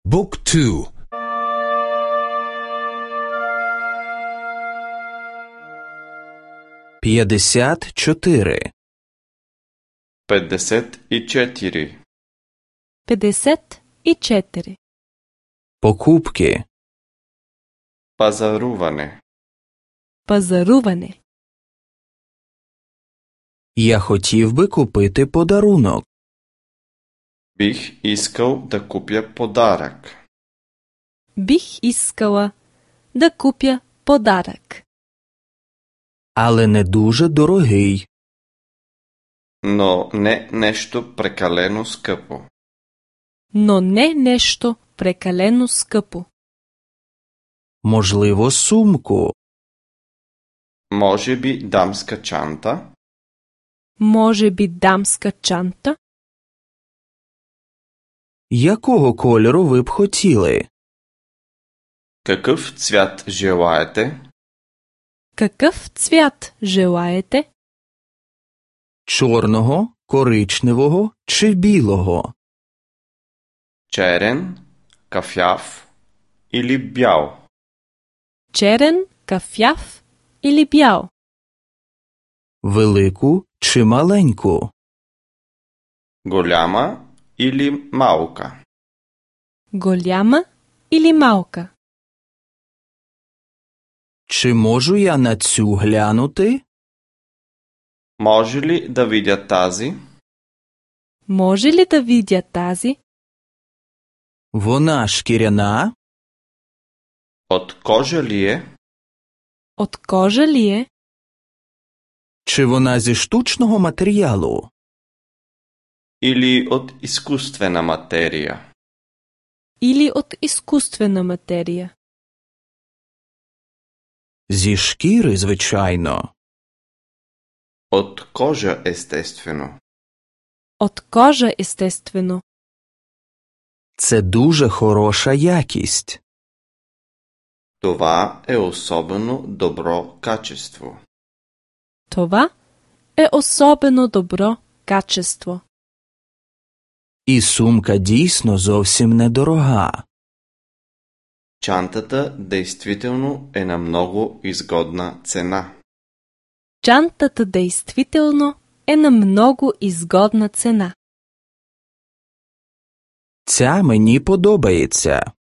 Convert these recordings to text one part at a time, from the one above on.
บุ๊กทู54 54. 54. покупки, Пазаруване. Пазаруване. я хотів би купити подарунок. Бих искал да купя подарък. Бих искала да купя подарък. Але не дуже дорогий. Но не нещо прекалено скъпо. Но не нещо прекалено скъпо. Можливо, сумку. Може би дамска чанта. Може би дамска чанта. Якого кольору ви б хотіли? Какъв цвят желаете? Какъв цвят желаете? Чорного, коричневого чи білого? Черен, кафяв или бял? Черен, кафяв или бял? Велику чи маленьку? Голяма или малка? Голяма или малка? Чи можу я на цю глянути? Може ли да видя тази? Може ли да видя тази? Вона шкіряна? От кожа ли е? От кожа ли е? Чи вона зі штучного матеріалу? Или от изкуствена материя? Или от изкуствена материя? Зі шкіри, звичайно. От кожа естествено. От кожа естествено. Це дуже хороша якість. Това е особено добро качество. Това е особено добро качество. І сумка дійсно зовсім недорога. Чантата действително е на много изгодна цена. Чантата действително е на много изгодна цена. Ця мені подобається.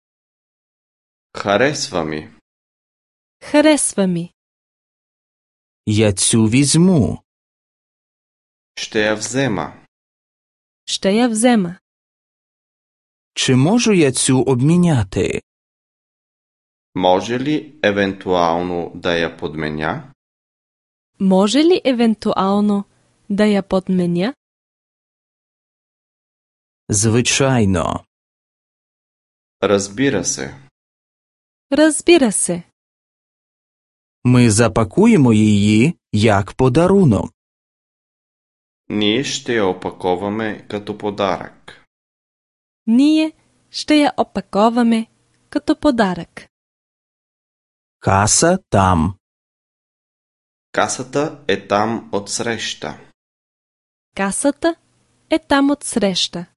Харесва ми. Харесва ми. Я цю візьму. Ще я взема. Ще я взема. Чи можу я цю обміняти? Може ли евентуално да я подменя? Може ли евентуално да я подменя? Звичайно. Разбира се. Разбира се. Ми запакуємо її як подарунок. Ние ще я опаковаме като подарък. Ние ще я опаковаме като подарък. Каса там. Касата е там отсреща. Касата е там отсреща.